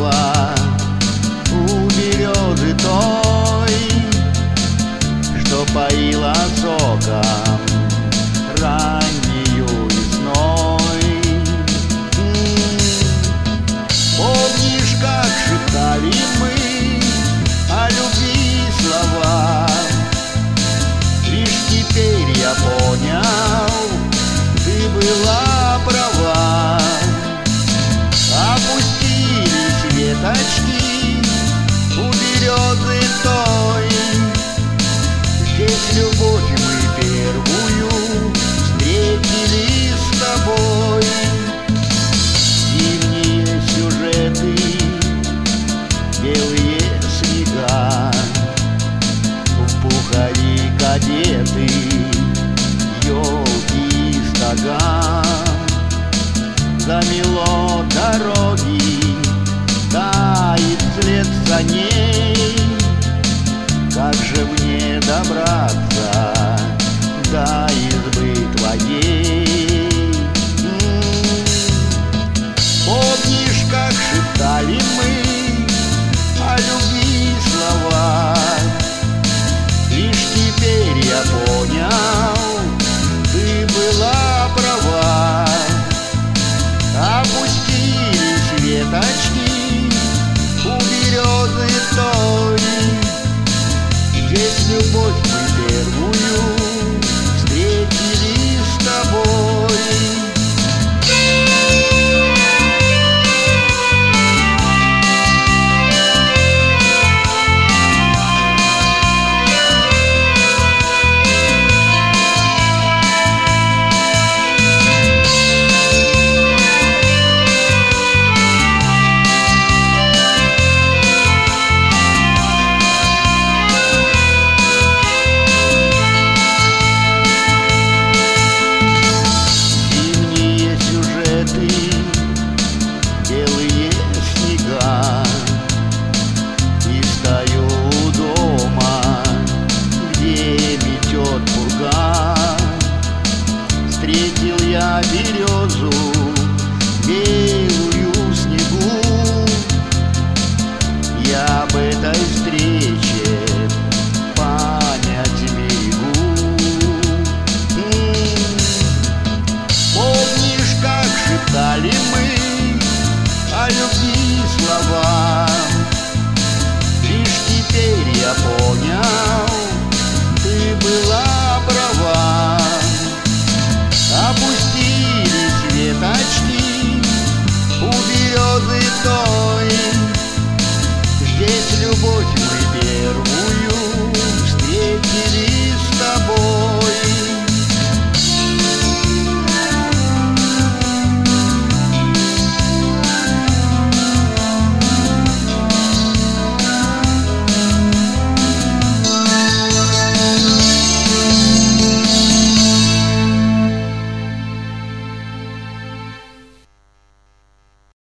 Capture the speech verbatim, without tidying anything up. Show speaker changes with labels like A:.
A: слова у березы той, что поила соком раннею весной. Помнишь, как шептали мы о любви слова? Лишь теперь я понял, ты была права. Опустились веточки у березы той. Здесь любовь мы первую встретили с тобой. Зимние сюжеты, белые снега, в пуховик одеты елки и стога. Замело дороги, тает след саней. Как же мне добраться до избы твоей? Помнишь, как шептали мы о любви слова? Лишь теперь я понял, ты была права. Опустились веточки у березы той. Здесь любовь мы первую